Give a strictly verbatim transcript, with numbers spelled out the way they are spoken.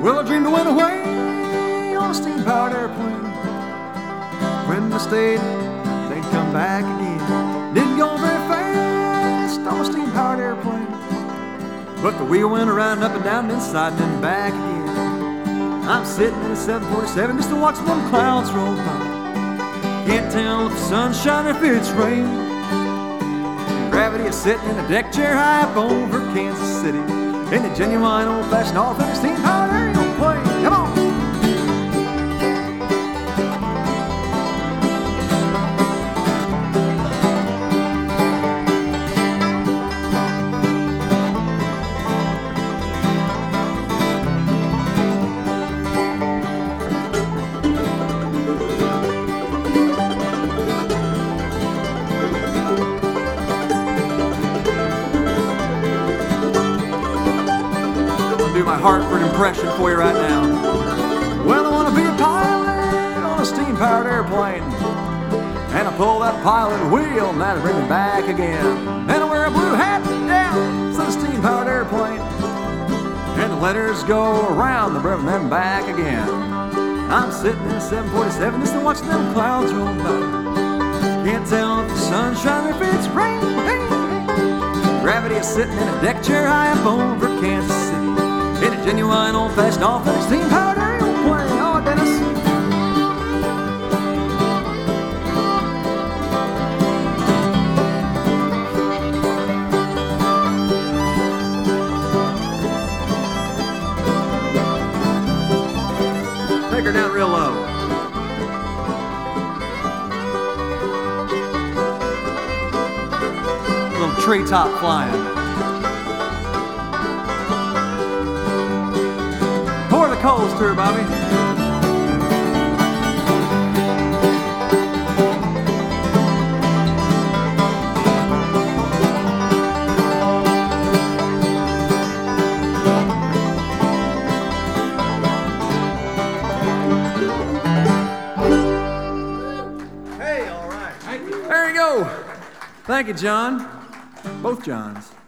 Well, I dreamed I went away on a steam-powered airplane. When I stayed, they'd come back again. Didn't go very fast on a steam-powered airplane, but the wheel went around and up and down and inside and then back again. I'm sitting in a seven forty-seven just to watch them clouds roll by. Can't tell if the sun's shining or if it's rain. Gravity is sitting in a deck chair high up over Kansas City in a genuine old-fashioned all-finish steam-powered airplane. Come on! Do my Hartford impression for you right now. Well, I want to be a pilot on a steam-powered airplane, and I pull that pilot wheel and that'll bring me back again. And I wear a blue hat down to the steam-powered airplane, and the letters go around the brim and then back again. I'm sitting in a seven forty-seven just to watch them clouds roll by. Can't tell if the sun's shining or if it's rain. Gravity is sitting in a deck chair high up over Kansas City in a genuine old-fashioned all-finish steam-powered airplane. Oh, Dennis. Take her down real low. A little treetop flying. Pour the coals through, Bobby. Hey, all right. Thank you. There you go. Thank you, John. Both Johns.